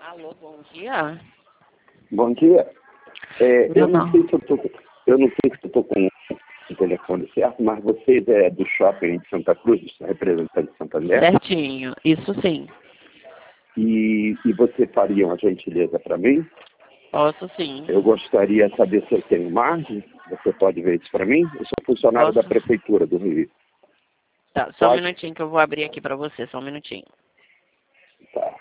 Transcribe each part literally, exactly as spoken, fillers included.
Alô, bom dia. Bom dia. É, eu, não não. sei se eu, tô, eu não sei se eu estou com o telefone certo, mas vocês é do shopping de Santa Cruz, representante de Santander? Certinho, isso sim. E, e você faria uma gentileza para mim? Posso sim. Eu gostaria de saber se eu tenho margem. Você pode ver isso para mim? Eu sou funcionário Posso? da Prefeitura do Rio. Tá, só um Pode? minutinho que eu vou abrir aqui pra você, só um minutinho. Tá.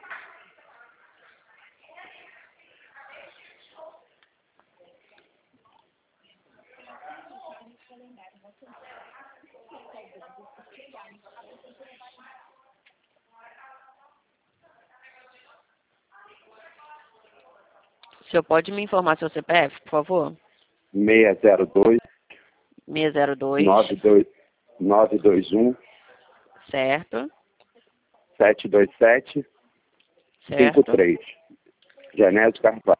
O senhor pode me informar seu C P F, por favor? seis zero dois, seis zero dois, nove dois, nove dois um, certo, sete dois sete, cinco certo, três. Genésio Carvalho.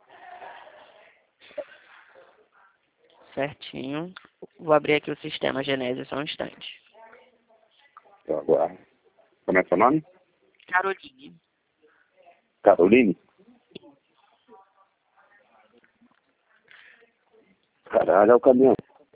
certinho. Vou abrir aqui o sistema Genésio, só um instante. Eu aguardo. Como é seu nome? Caroline. Caroline? Caralho, é o caminhão.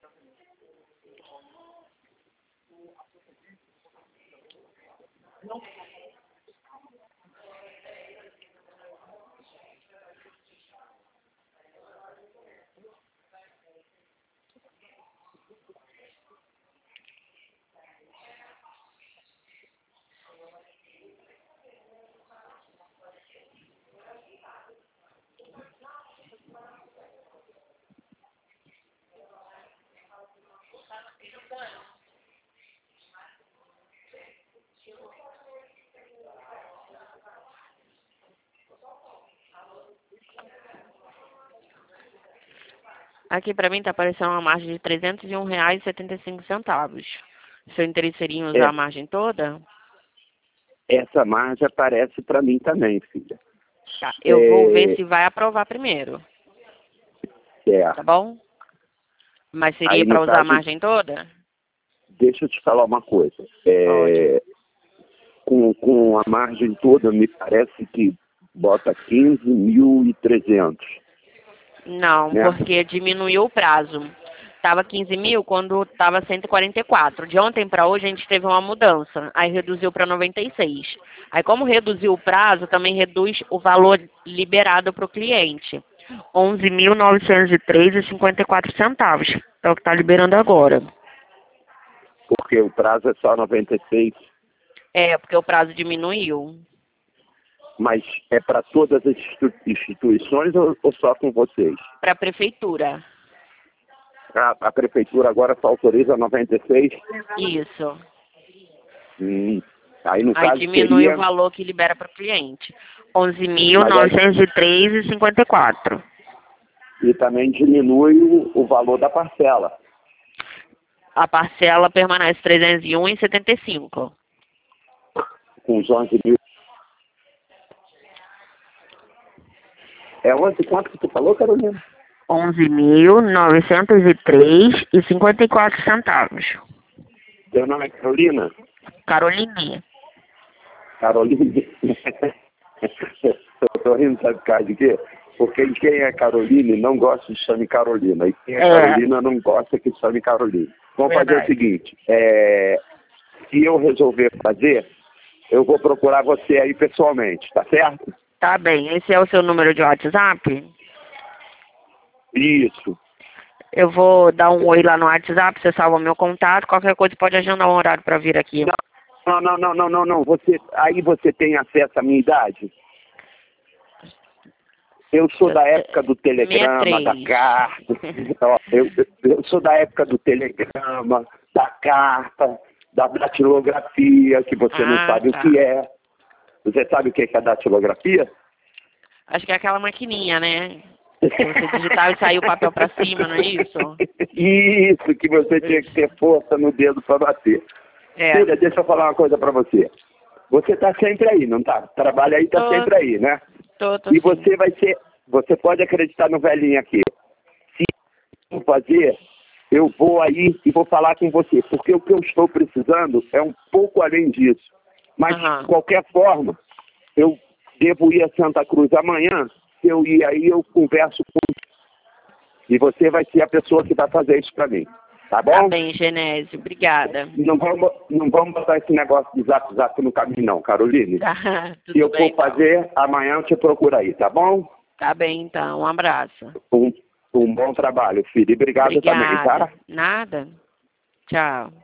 Aqui pra mim tá aparecendo uma margem de trezentos e um reais e setenta e cinco centavos. O senhor interessaria em usar É, a margem toda? essa margem aparece para mim também, filha. Tá, eu vou ver É, se vai aprovar primeiro, é. tá bom? Mas seria Aí, no para usar a caso, margem toda? deixa eu te falar uma coisa. Pode. É, com, com a margem toda, me parece que bota quinze mil e trezentos, Não, né? porque diminuiu o prazo. Tava quinze mil quando tava cento e quarenta e quatro. De ontem para hoje a gente teve uma mudança. Aí reduziu para noventa e seis. Aí como reduziu o prazo, também reduz o valor liberado para o cliente. onze mil novecentos e três reais e cinquenta e quatro centavos. É o que está liberando agora. Porque o prazo é só noventa e seis, É, porque o prazo diminuiu. mas é para todas as institu- instituições ou, ou só com vocês? Para a prefeitura. A, a prefeitura agora só autoriza noventa e seis? Isso. Hum, aí, no Aí caso, diminui o seria... valor que libera para o cliente. onze mil Mas aí, novecentos e três reais e cinquenta e quatro. e também diminui o, o valor da parcela. A parcela permanece trezentos e um reais e setenta e cinco. Com os onze mil. É onze quanto que tu falou, Carolina? onze mil novecentos e três reais e cinquenta e quatro centavos. Teu nome é Carolina? Caroline. Carolina. Eu tô rindo, sabe por causa de quê? Porque quem é Caroline não gosta de chame Carolina. E quem é, É, Carolina não gosta que chame Carolina. Vamos fazer o verdade. seguinte. É, se eu resolver fazer, eu vou procurar você aí pessoalmente, tá certo? Tá bem, esse é o seu número de WhatsApp? Isso. Eu vou dar um oi lá no WhatsApp, você salva meu contato, qualquer coisa pode agendar um horário para vir aqui. Não, não, não, não, não, não. Você, aí você tem acesso à minha idade? Eu sou da época do telegrama, da sessenta e três. carta. Ó, eu, eu, eu sou da época do telegrama, da carta, da datilografia, que você não Ah, sabe tá. o que é. Você sabe o que é a datilografia? Acho que é aquela maquininha, né? Que você digitava e saiu o papel para cima, não é isso? Isso, que você tinha que ter força no dedo para bater. É. Filha, deixa eu falar uma coisa para você. Você tá sempre aí, não tá? Trabalha aí, tá Tô, sempre aí, né? tô, tô E sim. você vai ser, você pode acreditar no velhinho aqui. Se eu fazer, eu vou aí e vou falar com você, porque o que eu estou precisando é um pouco além disso. Mas, Aham. de qualquer forma, eu devo ir a Santa Cruz amanhã. Se eu ir aí, eu converso com... E você vai ser a pessoa que vai fazer isso para mim. Tá bom? Tá bem, Genésio. Obrigada. Não vamos, não vamos botar esse negócio de zap zap no caminho, não, Caroline. Tá, tudo Se eu bem, for fazer, então. Amanhã eu te procuro aí, tá bom? Tá bem, então. Um abraço. Um, um bom trabalho, filho. E obrigado Obrigada. também, tá? Nada. Tchau.